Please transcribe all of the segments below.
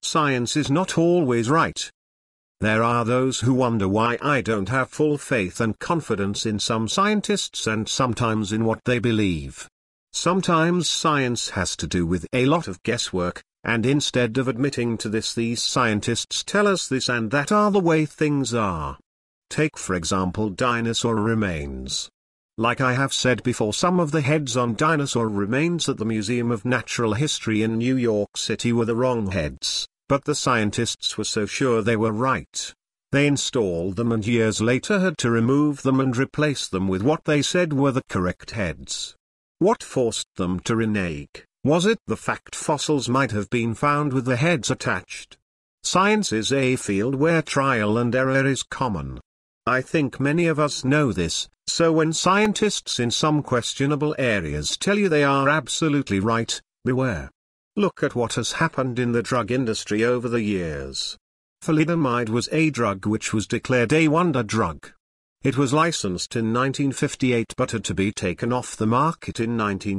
Science is not always right. There are those who wonder why I don't have full faith and confidence in some scientists and sometimes in what they believe. Sometimes science has to do with a lot of guesswork, and instead of admitting to this, these scientists tell us this and that are the way things are. Take for example dinosaur remains. Like I have said before, some of the heads on dinosaur remains at the Museum of Natural History in New York City were the wrong heads, but the scientists were so sure they were right. They installed them and years later had to remove them and replace them with what they said were the correct heads. What forced them to renege? Was it the fact fossils might have been found with the heads attached? Science is a field where trial and error is common. I think many of us know this, so when scientists in some questionable areas tell you they are absolutely right, beware. Look at what has happened in the drug industry over the years. Thalidomide was a drug which was declared a wonder drug. It was licensed in 1958 but had to be taken off the market in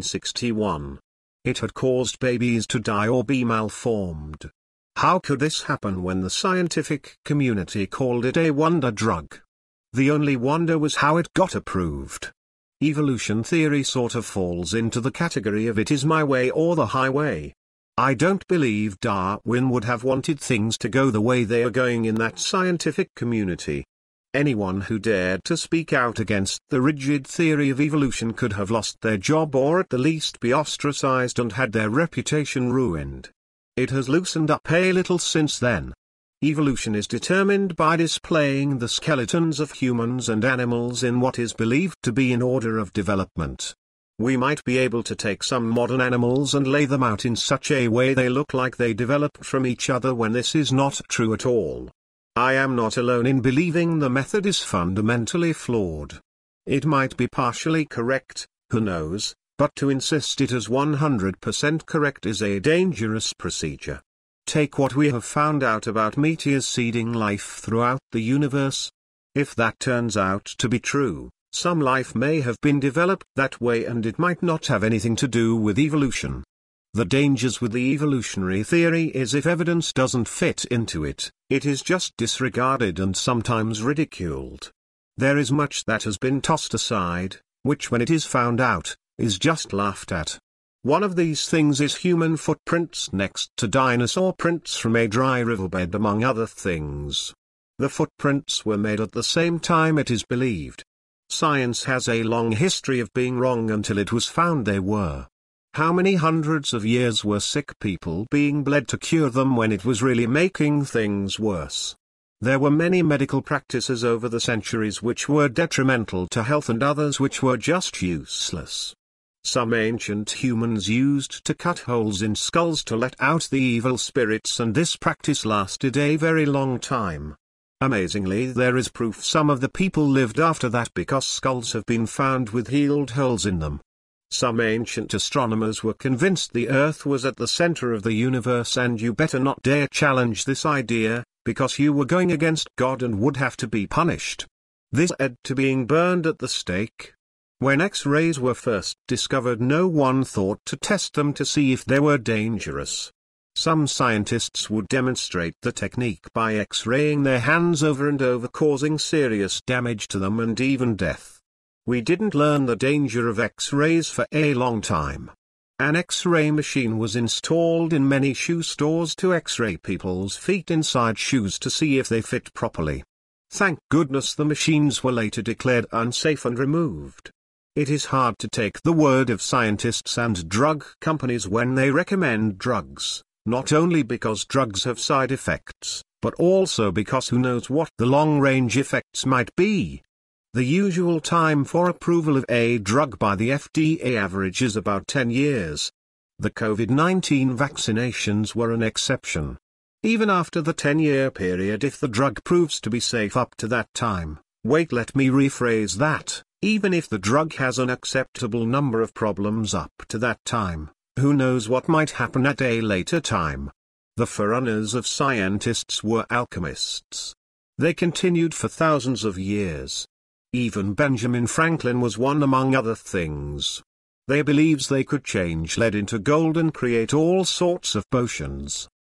1961. It had caused babies to die or be malformed. How could this happen when the scientific community called it a wonder drug? The only wonder was how it got approved. Evolution theory sort of falls into the category of it is my way or the highway. I don't believe Darwin would have wanted things to go the way they are going in that scientific community. Anyone who dared to speak out against the rigid theory of evolution could have lost their job or at the least be ostracized and had their reputation ruined. It has loosened up a little since then. Evolution is determined by displaying the skeletons of humans and animals in what is believed to be in order of development. We might be able to take some modern animals and lay them out in such a way they look like they developed from each other when this is not true at all. I am not alone in believing the method is fundamentally flawed. It might be partially correct, who knows, but to insist it is 100% correct is a dangerous procedure. Take what we have found out about meteors seeding life throughout the universe. If that turns out to be true, some life may have been developed that way and it might not have anything to do with evolution. The dangers with the evolutionary theory is if evidence doesn't fit into it, it is just disregarded and sometimes ridiculed. There is much that has been tossed aside, which when it is found out, is just laughed at. One of these things is human footprints next to dinosaur prints from a dry riverbed among other things. The footprints were made at the same time it is believed. Science has a long history of being wrong until it was found they were. How many hundreds of years were sick people being bled to cure them when it was really making things worse? There were many medical practices over the centuries which were detrimental to health and others which were just useless. Some ancient humans used to cut holes in skulls to let out the evil spirits, and this practice lasted a very long time. Amazingly, there is proof some of the people lived after that because skulls have been found with healed holes in them. Some ancient astronomers were convinced the Earth was at the center of the universe, and you better not dare challenge this idea, because you were going against God and would have to be punished. This led to being burned at the stake. When X-rays were first discovered, no one thought to test them to see if they were dangerous. Some scientists would demonstrate the technique by X-raying their hands over and over, causing serious damage to them and even death. We didn't learn the danger of X-rays for a long time. An X-ray machine was installed in many shoe stores to X-ray people's feet inside shoes to see if they fit properly. Thank goodness the machines were later declared unsafe and removed. It is hard to take the word of scientists and drug companies when they recommend drugs, not only because drugs have side effects, but also because who knows what the long-range effects might be. The usual time for approval of a drug by the FDA average is about 10 years. The COVID-19 vaccinations were an exception. Even after the 10-year period, if the drug proves to be safe up to that time, let me rephrase that. Even if the drug has an acceptable number of problems up to that time, who knows what might happen at a later time. The forerunners of scientists were alchemists. They continued for thousands of years. Even Benjamin Franklin was one among other things. They believes they could change lead into gold and create all sorts of potions.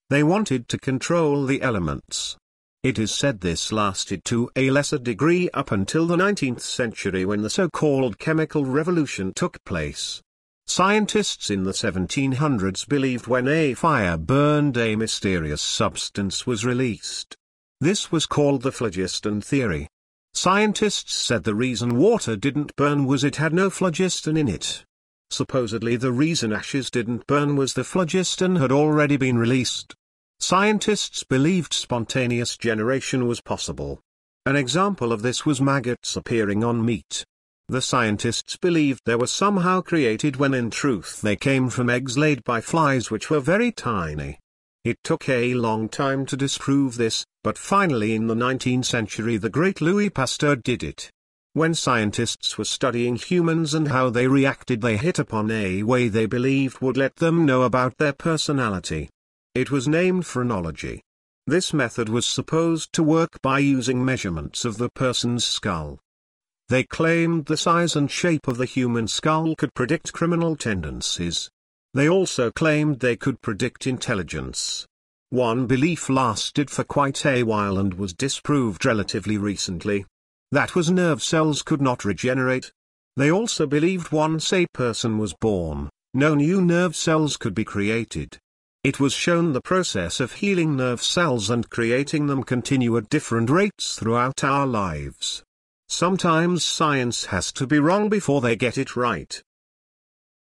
They wanted to control the elements. It is said this lasted to a lesser degree up until the 19th century when the so-called chemical revolution took place. Scientists in the 1700s believed when a fire burned a mysterious substance was released. This was called the phlogiston theory. Scientists said the reason water didn't burn was it had no phlogiston in it. Supposedly the reason ashes didn't burn was the phlogiston had already been released. Scientists believed spontaneous generation was possible. An example of this was maggots appearing on meat. The scientists believed they were somehow created when in truth they came from eggs laid by flies which were very tiny. It took a long time to disprove this, but finally in the 19th century the great Louis Pasteur did it. When scientists were studying humans and how they reacted, they hit upon a way they believed would let them know about their personality. It was named phrenology. This method was supposed to work by using measurements of the person's skull. They claimed the size and shape of the human skull could predict criminal tendencies. They also claimed they could predict intelligence. One belief lasted for quite a while and was disproved relatively recently. That was nerve cells could not regenerate. They also believed once a person was born, no new nerve cells could be created. It was shown the process of healing nerve cells and creating them continue at different rates throughout our lives. Sometimes science has to be wrong before they get it right.